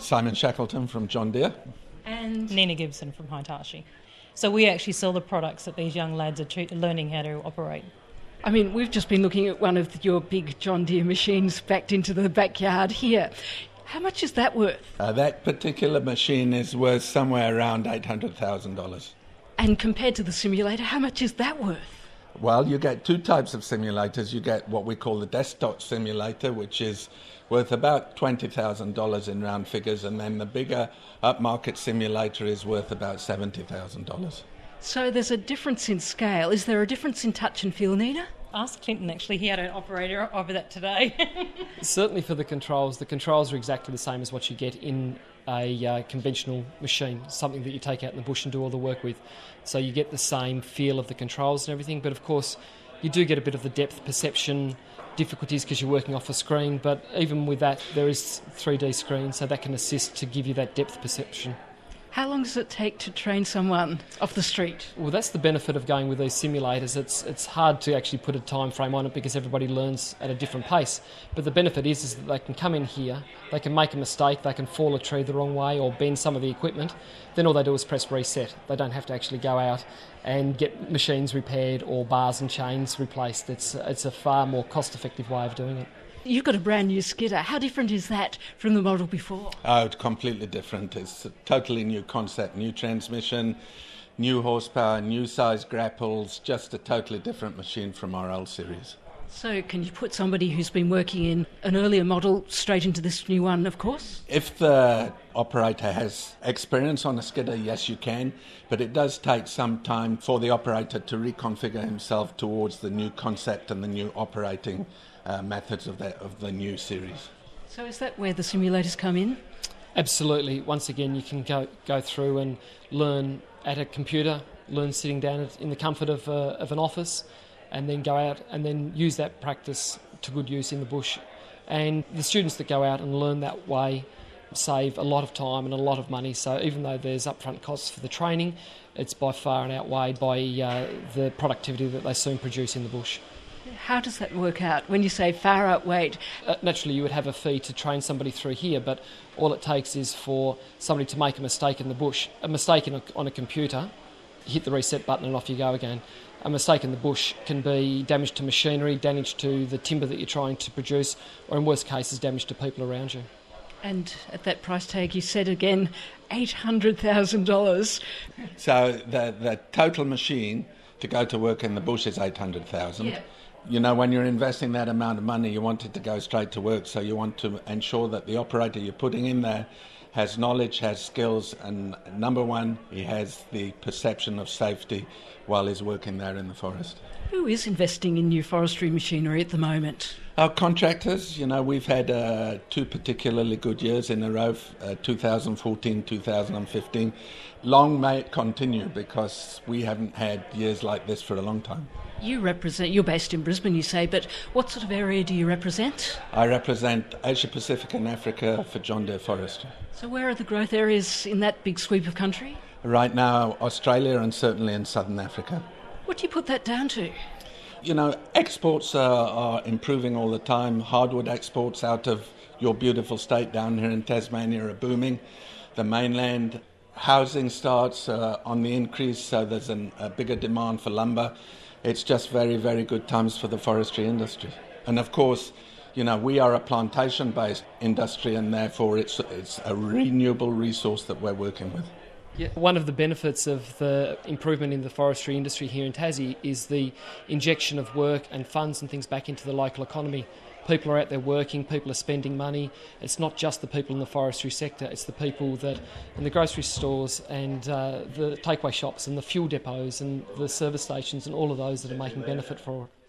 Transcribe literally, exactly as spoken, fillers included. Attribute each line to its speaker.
Speaker 1: Simon Shackleton from John Deere.
Speaker 2: And Nina Gibson from Hitachi. So we actually sell the products that these young lads are tre- learning how to operate.
Speaker 3: I mean, we've just been looking at one of your big John Deere machines backed into the backyard here. How much is that worth?
Speaker 1: Uh, that particular machine is worth somewhere around eight hundred thousand dollars.
Speaker 3: And compared to the simulator, how much is that worth?
Speaker 1: Well, you get two types of simulators. You get what we call the desktop simulator, which is worth about twenty thousand dollars in round figures, and then the bigger upmarket simulator is worth about seventy thousand dollars.
Speaker 3: So there's a difference in scale. Is there a difference in touch and feel, Nina?
Speaker 2: Ask Clinton, actually. He had an operator over that today.
Speaker 4: Certainly for the controls, the controls are exactly the same as what you get in a uh, conventional machine, something that you take out in the bush and do all the work with. So you get the same feel of the controls and everything, but of course you do get a bit of the depth perception difficulties because you're working off a screen, but even with that there is three D screen, so that can assist to give you that depth perception.
Speaker 3: How long does it take to train someone off the street?
Speaker 4: Well, that's the benefit of going with these simulators. It's it's hard to actually put a time frame on it because everybody learns at a different pace. But the benefit is, is that they can come in here, they can make a mistake, they can fall a tree the wrong way or bend some of the equipment. Then all they do is press reset. They don't have to actually go out and get machines repaired or bars and chains replaced. It's it's a far more cost-effective way of doing it.
Speaker 3: You've got a brand new skidder. How different is that from the model before?
Speaker 1: Oh, it's completely different. It's a totally new concept, new transmission, new horsepower, new size grapples, just a totally different machine from our old series.
Speaker 3: So can you put somebody who's been working in an earlier model straight into this new one, of course?
Speaker 1: If the operator has experience on a skidder, yes, you can, but it does take some time for the operator to reconfigure himself towards the new concept and the new operating uh, methods of the, of the new series.
Speaker 3: So is that where the simulators come in?
Speaker 4: Absolutely. Once again, you can go go through and learn at a computer, learn sitting down in the comfort of, uh, of an office, and then go out and then use that practice to good use in the bush. And the students that go out and learn that way save a lot of time and a lot of money. So even though there's upfront costs for the training, it's by far and outweighed by uh, the productivity that they soon produce in the bush.
Speaker 3: How does that work out when you say far outweighed?
Speaker 4: Uh, naturally, you would have a fee to train somebody through here, but all it takes is for somebody to make a mistake in the bush. A mistake in a, on a computer, hit the reset button and off you go again. A mistake in the bush can be damage to machinery, damage to the timber that you're trying to produce, or in worst cases, damage to people around you.
Speaker 3: And at that price tag, you said again, eight hundred thousand dollars.
Speaker 1: So the, the total machine to go to work in the bush is eight hundred thousand dollars.
Speaker 3: Yeah.
Speaker 1: You know, when you're investing that amount of money, you want it to go straight to work, so you want to ensure that the operator you're putting in there has knowledge, has skills, and number one, he has the perception of safety while he's working there in the forest.
Speaker 3: Who is investing in new forestry machinery at the moment?
Speaker 1: Our contractors, you know, we've had uh, two particularly good years in a row, uh, two thousand fourteen, two thousand fifteen. Long may it continue, because we haven't had years like this for a long time.
Speaker 3: You represent, you're based in Brisbane, you say, but what sort of area do you represent?
Speaker 1: I represent Asia Pacific and Africa for John Deere Forestry.
Speaker 3: So where are the growth areas in that big sweep of country?
Speaker 1: Right now, Australia and certainly in Southern Africa.
Speaker 3: What do you put that down to?
Speaker 1: You know, exports are, are improving all the time. Hardwood exports out of your beautiful state down here in Tasmania are booming. The mainland housing starts uh, on the increase, so there's an, a bigger demand for lumber. It's just very, very good times for the forestry industry. And of course, you know, we are a plantation-based industry, and therefore it's it's a renewable resource that we're working with.
Speaker 4: Yeah, one of the benefits of the improvement in the forestry industry here in Tassie is the injection of work and funds and things back into the local economy. People are out there working, people are spending money. It's not just the people in the forestry sector, it's the people that in the grocery stores and uh, the takeaway shops and the fuel depots and the service stations and all of those that are making benefit for it.